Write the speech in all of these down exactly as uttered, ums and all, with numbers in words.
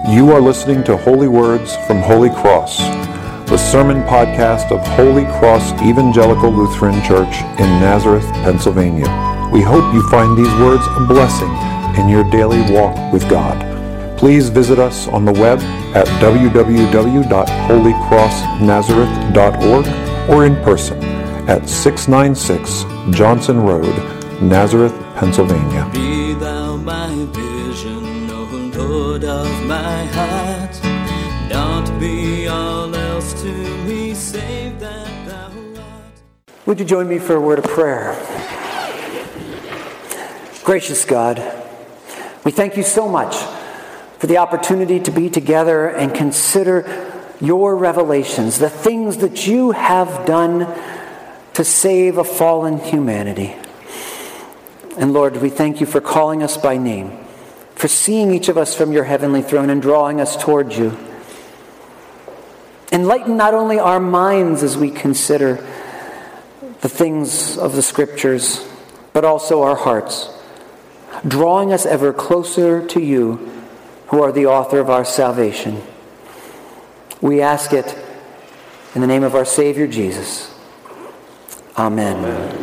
You are listening to Holy Words from Holy Cross, the sermon podcast of Holy Cross Evangelical Lutheran Church in Nazareth, Pennsylvania. We hope you find these words a blessing in your daily walk with God. Please visit us on the web at w w w dot holy cross nazareth dot org or in person at six ninety-six Johnson Road, Nazareth, Pennsylvania. Be thou my vision, O Lord of my heart, not be all else to me, save that thou art. Would you join me for a word of prayer? Gracious God, we thank you so much for the opportunity to be together and consider your revelations, the things that you have done to save a fallen humanity. And Lord, we thank you for calling us by name, for seeing each of us from your heavenly throne and drawing us towards you. Enlighten not only our minds as we consider the things of the Scriptures, but also our hearts, drawing us ever closer to you, who are the author of our salvation. We ask it in the name of our Savior Jesus. Amen. Amen.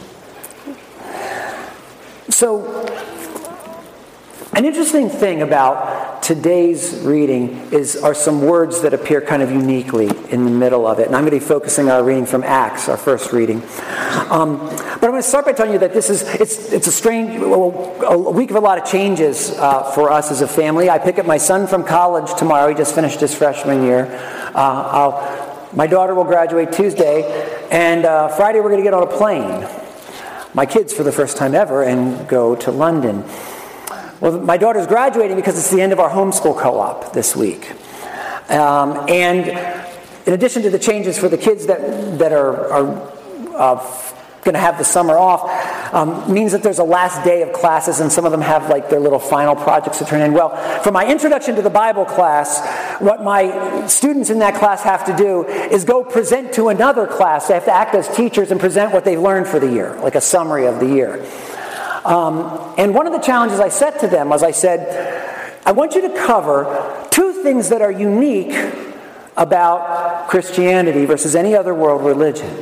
So, an interesting thing about today's reading is are some words that appear kind of uniquely in the middle of it. And I'm going to be focusing our reading from Acts, our first reading. Um, but I'm going to start by telling you that this is it's it's a strange a week of a lot of changes uh, for us as a family. I pick up my son from college tomorrow. He just finished his freshman year. Uh, I'll, my daughter will graduate Tuesday, and uh, Friday we're going to get on a plane. My kids for the first time ever and go to London. Well, my daughter's graduating because it's the end of our homeschool co-op this week. Um, and in addition to the changes for the kids that, that are, are uh, going to have the summer off, um, means that there's a last day of classes, and some of them have like their little final projects to turn in. Well, for my introduction to the Bible class, what my students in that class have to do is go present to another class. They have to act as teachers and present what they've learned for the year, like a summary of the year. Um, and one of the challenges I set to them was I said, I want you to cover two things that are unique about Christianity versus any other world religion.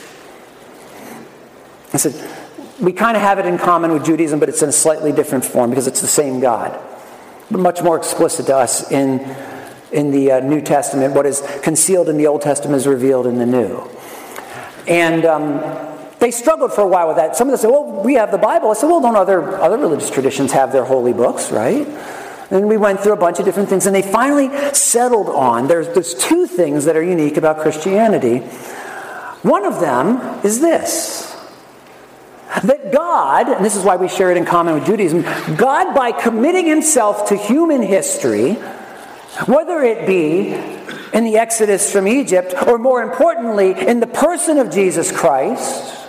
I said, we kind of have it in common with Judaism, but it's in a slightly different form because it's the same God. But much more explicit to us in, in the uh, New Testament. What is concealed in the Old Testament is revealed in the New. And um, they struggled for a while with that. Some of them said, well, we have the Bible. I said, well, don't other, other religious traditions have their holy books, right? And we went through a bunch of different things, and they finally settled on, there's, there's two things that are unique about Christianity. One of them is this. That God, and this is why we share it in common with Judaism, God, by committing himself to human history, whether it be in the Exodus from Egypt, or more importantly, in the person of Jesus Christ,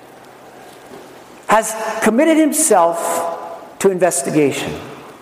has committed himself to investigation.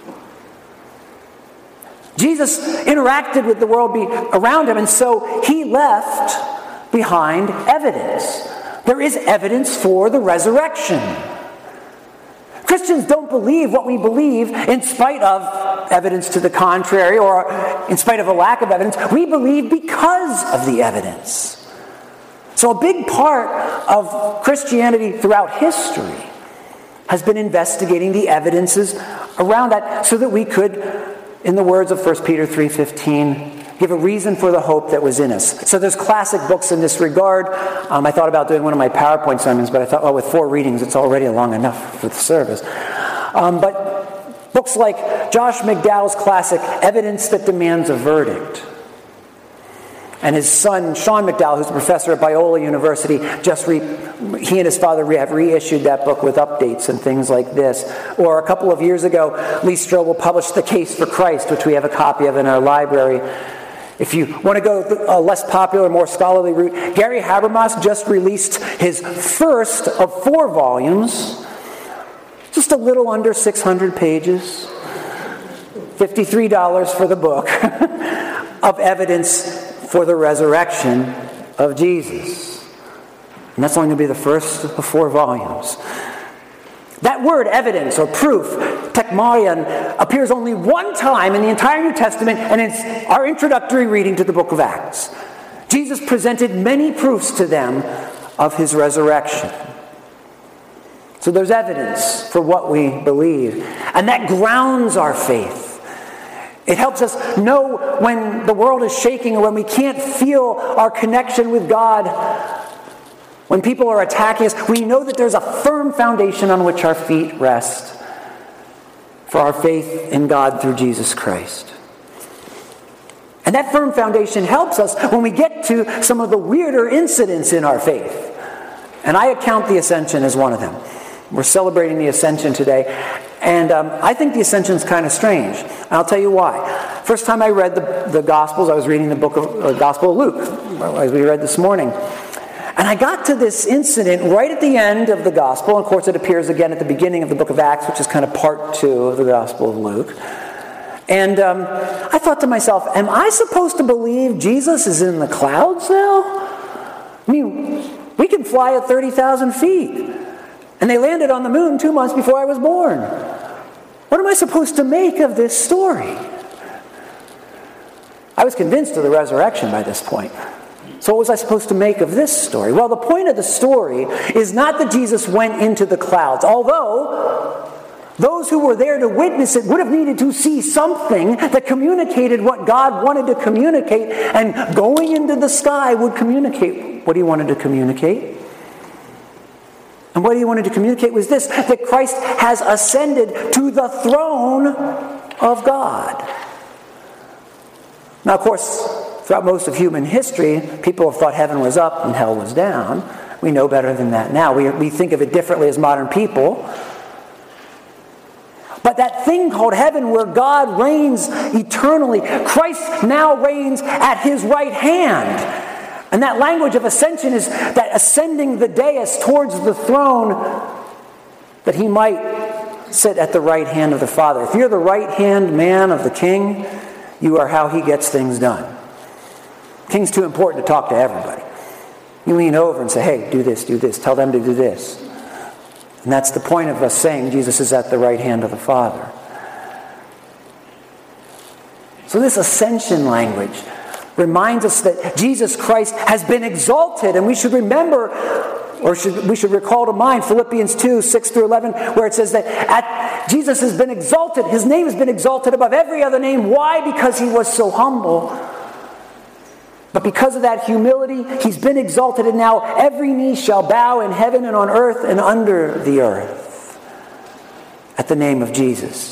Jesus interacted with the world be around him, and so he left behind evidence. There is evidence for the resurrection. Christians don't believe what we believe in spite of evidence to the contrary or in spite of a lack of evidence. We believe because of the evidence. So a big part of Christianity throughout history has been investigating the evidences around that so that we could, in the words of First Peter three fifteen, give a reason for the hope that was in us. So there's classic books in this regard. Um, I thought about doing one of my PowerPoint sermons, but I thought, well, with four readings, it's already long enough for the service. Um, but books like Josh McDowell's classic, Evidence That Demands a Verdict. And his son, Sean McDowell, who's a professor at Biola University, just re- he and his father re- have reissued that book with updates and things like this. Or a couple of years ago, Lee Strobel published The Case for Christ, which we have a copy of in our library. If you want to go a less popular, more scholarly route, Gary Habermas just released his first of four volumes, just a little under six hundred pages, fifty-three dollars for the book, of evidence for the resurrection of Jesus. And that's only going to be the first of four volumes. That word, evidence or proof, tekmarion, appears only one time in the entire New Testament, and it's our introductory reading to the book of Acts. Jesus presented many proofs to them of his resurrection. So there's evidence for what we believe, and that grounds our faith. It helps us know when the world is shaking or when we can't feel our connection with God. When people are attacking us, we know that there's a firm foundation on which our feet rest for our faith in God through Jesus Christ. And that firm foundation helps us when we get to some of the weirder incidents in our faith. And I account the Ascension as one of them. We're celebrating the Ascension today. And um, I think the Ascension is kind of strange. And I'll tell you why. First time I read the, the Gospels, I was reading the book of uh, Gospel of Luke, as we read this morning. And I got to this incident right at the end of the Gospel. And of course, it appears again at the beginning of the book of Acts, which is kind of part two of the Gospel of Luke. And um, I thought to myself, am I supposed to believe Jesus is in the clouds now? I mean, we can fly at thirty thousand feet. And they landed on the moon two months before I was born. What am I supposed to make of this story? I was convinced of the resurrection by this point. So what was I supposed to make of this story? Well, the point of the story is not that Jesus went into the clouds, although those who were there to witness it would have needed to see something that communicated what God wanted to communicate, and going into the sky would communicate what he wanted to communicate. And what he wanted to communicate was this, that Christ has ascended to the throne of God. Now, of course, throughout most of human history, people have thought heaven was up and hell was down. We know better than that now. We, we think of it differently as modern people. But that thing called heaven where God reigns eternally, Christ now reigns at his right hand. And that language of ascension is that ascending the dais towards the throne, that he might sit at the right hand of the Father. If you're the right hand man of the king, you are how he gets things done. King's too important to talk to everybody. You lean over and say, hey, do this, do this, tell them to do this. And that's the point of us saying Jesus is at the right hand of the Father. So this ascension language reminds us that Jesus Christ has been exalted, and we should remember, or should, we should recall to mind Philippians two, six through eleven, where it says that at, Jesus has been exalted, his name has been exalted above every other name. Why? Because he was so humble. But because of that humility, he's been exalted, and now every knee shall bow in heaven and on earth and under the earth at the name of Jesus.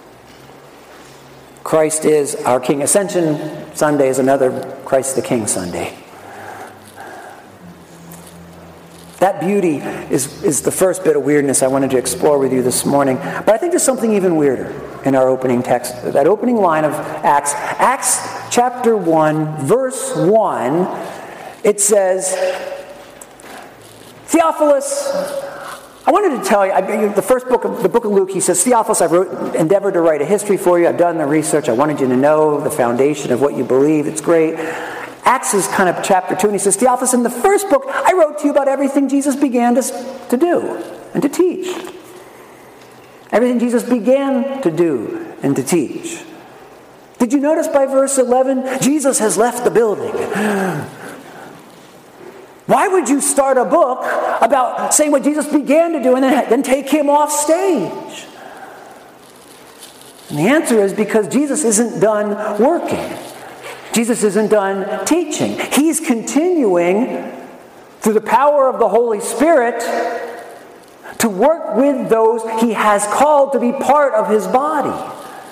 Christ is our King. Ascension Sunday is another Christ the King Sunday. That beauty is, is the first bit of weirdness I wanted to explore with you this morning. But I think there's something even weirder in our opening text. That opening line of Acts. Acts chapter one, verse one, it says, Theophilus, I wanted to tell you, I, the first book of the book of Luke, he says, Theophilus, I've wrote, endeavored to write a history for you. I've done the research. I wanted you to know the foundation of what you believe. It's great. Acts is kind of chapter two, and he says, Theophilus, in the first book, I wrote to you about everything Jesus began to, to do and to teach. Everything Jesus began to do and to teach. Did you notice by verse eleven? Jesus has left the building. Why would you start a book about saying what Jesus began to do and then, then take him off stage? And the answer is because Jesus isn't done working. Jesus isn't done teaching. He's continuing through the power of the Holy Spirit to work with those he has called to be part of his body.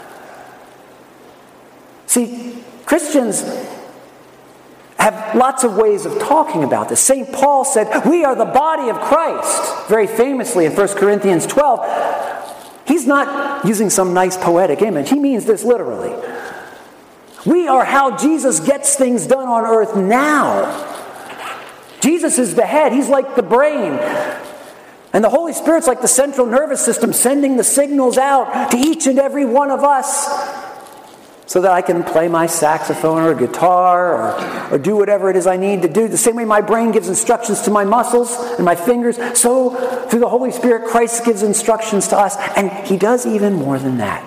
See, Christians have lots of ways of talking about this. Saint Paul said, we are the body of Christ, very famously in First Corinthians twelve. He's not using some nice poetic image. He means this literally. We are how Jesus gets things done on earth now. Jesus is the head. He's like the brain. And the Holy Spirit's like the central nervous system, sending the signals out to each and every one of us so that I can play my saxophone or guitar or, or do whatever it is I need to do. The same way my brain gives instructions to my muscles and my fingers, so through the Holy Spirit, Christ gives instructions to us. And he does even more than that.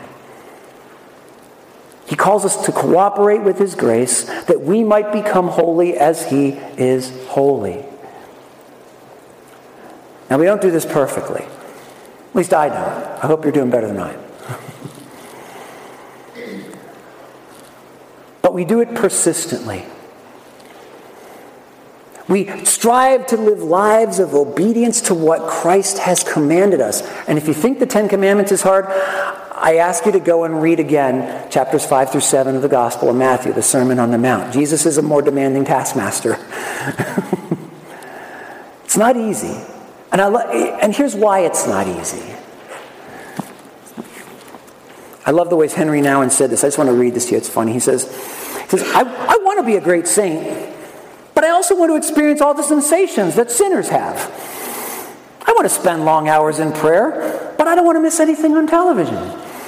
He calls us to cooperate with his grace that we might become holy as he is holy. Now, we don't do this perfectly. At least I don't. I hope you're doing better than I am. But we do it persistently. We strive to live lives of obedience to what Christ has commanded us. And if you think the Ten Commandments is hard, I ask you to go and read again chapters five through seven of the Gospel of Matthew, the Sermon on the Mount. Jesus is a more demanding taskmaster. It's not easy. And, I lo- and here's why it's not easy. I love the way Henry Nouwen said this. I just want to read this to you. It's funny. He says, he says I, I want to be a great saint, but I also want to experience all the sensations that sinners have. I want to spend long hours in prayer, but I don't want to miss anything on television.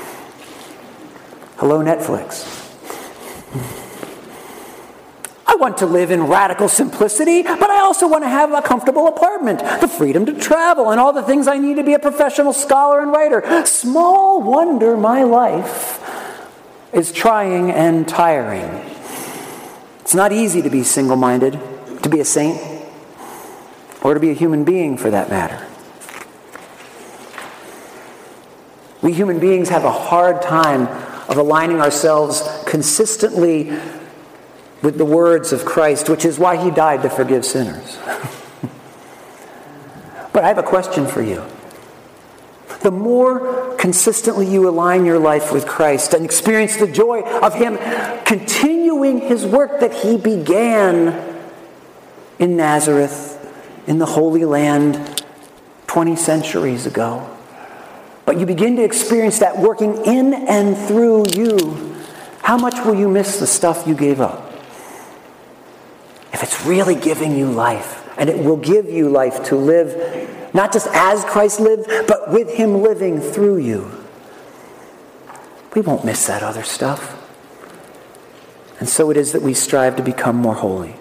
Hello, Netflix. I want to live in radical simplicity, but I also want to have a comfortable apartment, the freedom to travel, and all the things I need to be a professional scholar and writer. Small wonder my life is trying and tiring. It's not easy to be single-minded, to be a saint, or to be a human being for that matter. We human beings have a hard time of aligning ourselves consistently with the words of Christ, which is why he died to forgive sinners. But I have a question for you. The more consistently you align your life with Christ and experience the joy of him continuing his work that he began in Nazareth, in the Holy Land, twenty centuries ago, but you begin to experience that working in and through you, how much will you miss the stuff you gave up? If it's really giving you life, and it will give you life to live, not just as Christ lived, but with him living through you, we won't miss that other stuff. And so it is that we strive to become more holy.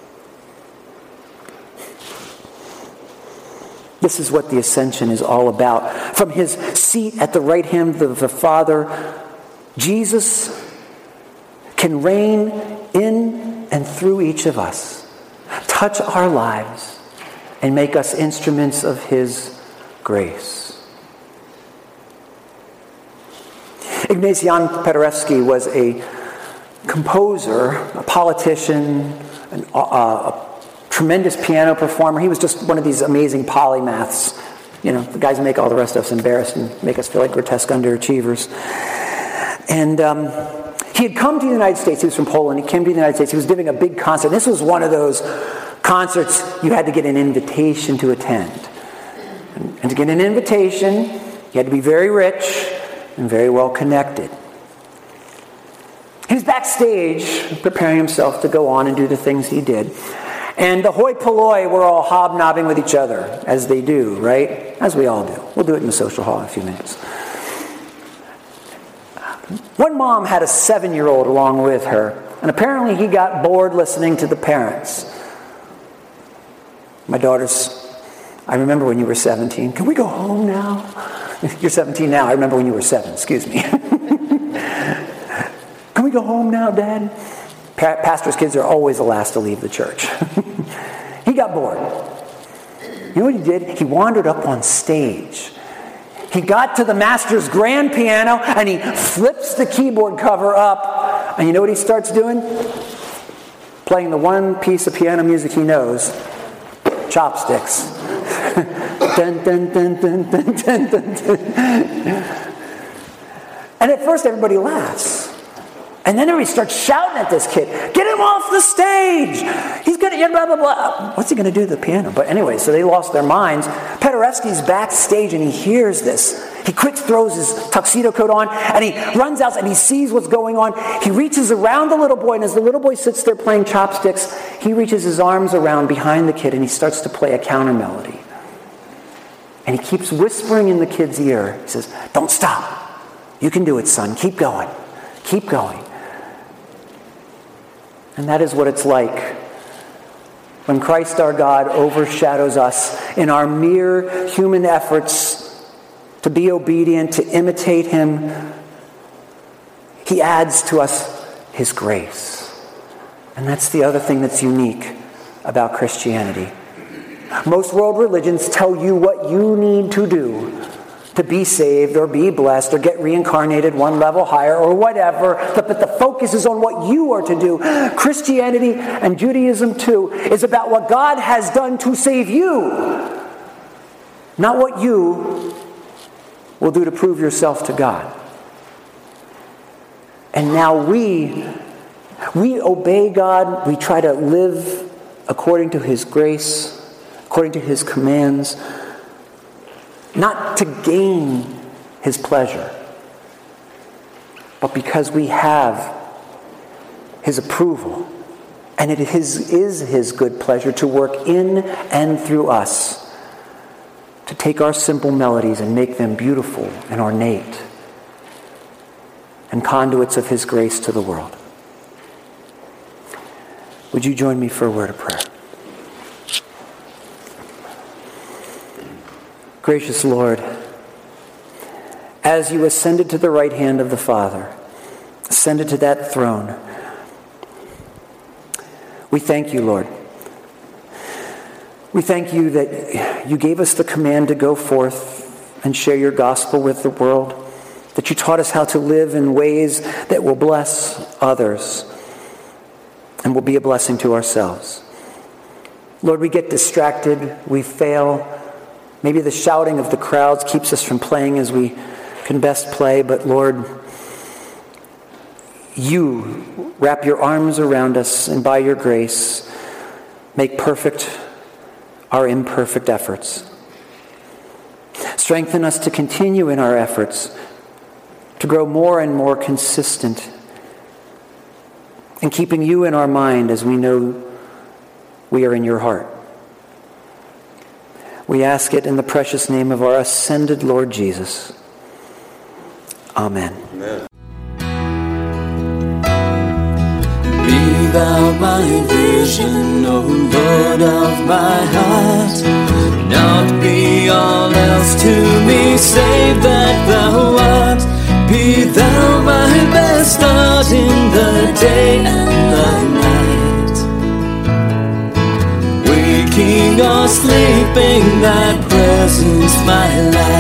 This is what the ascension is all about. From his seat at the right hand of the Father, Jesus can reign in and through each of us, touch our lives, and make us instruments of his grace. Ignatian Paderewski was a composer, a politician, an, uh, a tremendous piano performer. He was just one of these amazing polymaths. You know, the guys who make all the rest of us embarrassed and make us feel like grotesque underachievers. And um, he had come to the United States. He was from Poland. He came to the United States. He was giving a big concert. This was one of those concerts you had to get an invitation to attend. And, and to get an invitation, you had to be very rich and very well connected. He was backstage preparing himself to go on and do the things he did. And the hoi polloi were all hobnobbing with each other, as they do, right? As we all do. We'll do it in the social hall in a few minutes. One mom had a seven-year-old along with her, and apparently he got bored listening to the parents. My daughter's, I remember when you were seventeen. Can we go home now? You're seventeen now. I remember when you were seven. Excuse me. Can we go home now, Dad? Pa- pastors' kids are always the last to leave the church. He got bored. You know what he did? He wandered up on stage. He got to the master's grand piano and he flips the keyboard cover up. And you know what he starts doing? Playing the one piece of piano music he knows, chopsticks. Dun, dun, dun, dun, dun, dun, dun, dun. And at first everybody laughs. And then everybody starts shouting at this kid, get him off the stage! He's going to, blah, blah, blah. What's he going to do to the piano? But anyway, so they lost their minds. Paderewski's backstage and he hears this. He quick throws his tuxedo coat on and he runs out and he sees what's going on. He reaches around the little boy, and as the little boy sits there playing chopsticks, he reaches his arms around behind the kid and he starts to play a counter melody. And he keeps whispering in the kid's ear. He says, don't stop. You can do it, son. Keep going. Keep going. And that is what it's like when Christ our God overshadows us in our mere human efforts to be obedient, to imitate him. He adds to us his grace. And that's the other thing that's unique about Christianity. Most world religions tell you what you need to do to be saved or be blessed or get reincarnated one level higher or whatever, but the focus is on what you are to do. Christianity and Judaism too is about what God has done to save you, not what you will do to prove yourself to God. And now we, we obey God, we try to live according to his grace, according to his commands, not to gain his pleasure, but because we have his approval. And it is, is his good pleasure to work in and through us, to take our simple melodies and make them beautiful and ornate, and conduits of his grace to the world. Would you join me for a word of prayer? Gracious Lord, as you ascended to the right hand of the Father, ascended to that throne, we thank you, Lord. We thank you that you gave us the command to go forth and share your gospel with the world, that you taught us how to live in ways that will bless others and will be a blessing to ourselves. Lord, we get distracted, we fail. Maybe the shouting of the crowds keeps us from playing as we can best play, but Lord, you wrap your arms around us and by your grace make perfect our imperfect efforts. Strengthen us to continue in our efforts, to grow more and more consistent in keeping you in our mind as we know we are in your heart. We ask it in the precious name of our ascended Lord Jesus. Amen. Amen. Be thou my vision, O Lord of my heart. Not be all else to me, save that thou art. Be thou my best start in the day and the night. Waking or sleeping, thy presence my life.